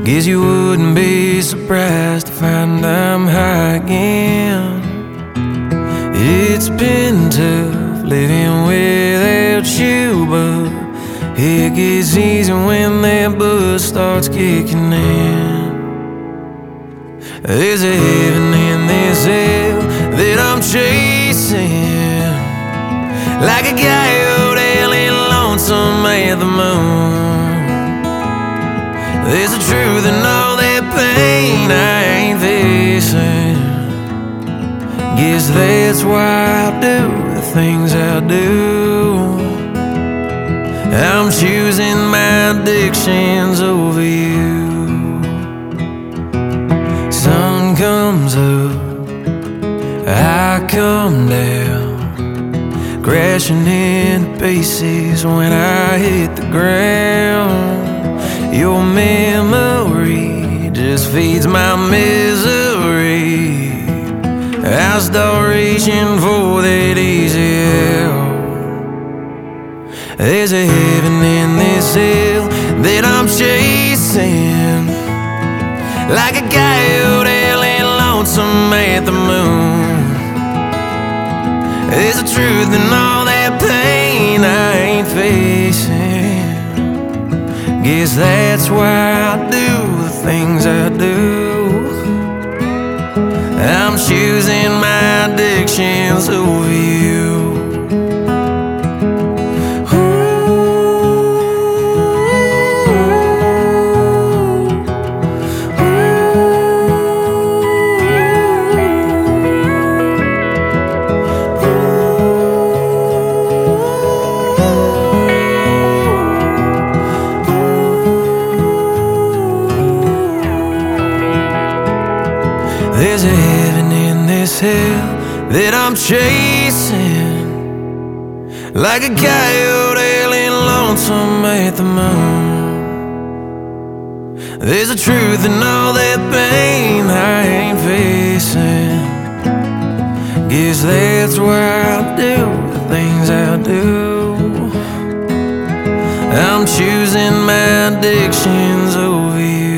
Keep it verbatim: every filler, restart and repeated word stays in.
Guess you wouldn't be surprised to find I'm high again. It's been tough living without you, but it gets easy when that buzz starts kicking in. There's a heaven in this hell that I'm chasing, like a coyote hailing lonesome at the moon. There's a truth in all that pain I ain't facing. Guess that's why I do the things I do. I'm choosing my addictions over you. Sun comes up, I come down, crashing into pieces when I hit the ground. Your memory just feeds my misery. I start reaching for that easy help. There's a heaven in this hell that I'm chasing, like a coyote hailing lonesome at the moon. There's a truth in all that pain I ain't facing. Guess that's why I do the things I do. I'm choosing my addictions over you. There's a heaven in this hell that I'm chasing, like a coyote hailing lonesome at the moon. There's a truth in all that pain I ain't facing. Guess that's why I do the things I do. I'm choosing my addictions over you.